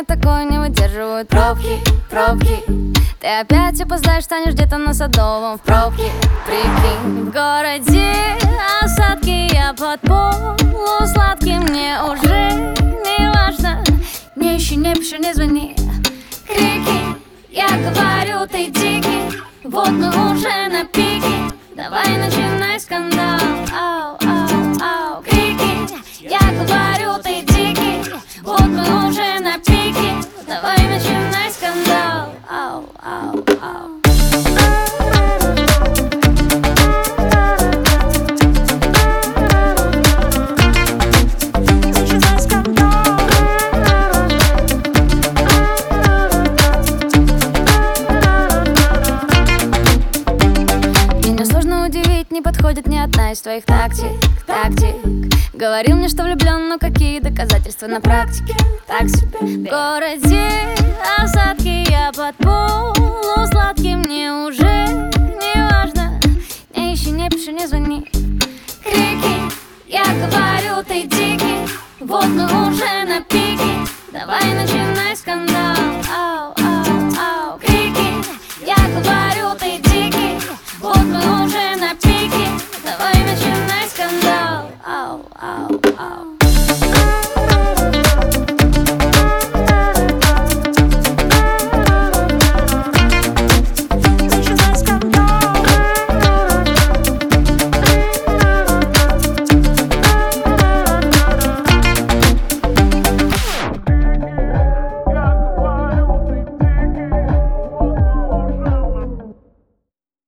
меня такое не выдерживают пробки, пробки. Ты опять опоздаешь, станешь где-то на Садовом в пробке, прикинь. В городе осадки, я под полусладким. Мне уже не важно, мне еще не пиши, не звони. Крики, я говорю, ты дикий. Вот мы уже на пике, давай начинай скандал. Ау, ау, ау. Крики, я говорю, ты дикий. Вот мы уже на пике, давай начинай скандал. Ау, ау, ау. Не подходит ни одна из твоих тактик. Говорил мне, что влюблен, но какие доказательства на практике? Так себе. В городе осадки, я под полусладким. Мне